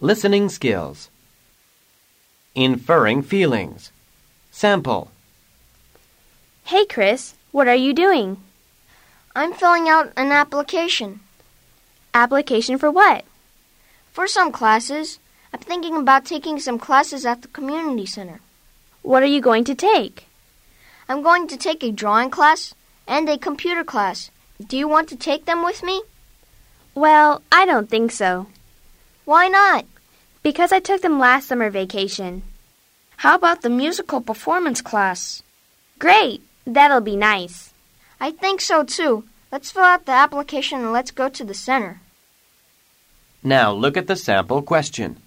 Listening skills. Inferring feelings. Sample. Hey, Chris, what are you doing? I'm filling out an application. Application for what? For some classes. I'm thinking about taking some classes at the community center. What are you going to take? I'm going to take a drawing class and a computer class. Do you want to take them with me? Well, I don't think so. Why not? Because I took them last summer vacation. How about the musical performance class? Great! That'll be nice. I think so too. Let's fill out the application and let's go to the center. Now look at the sample question.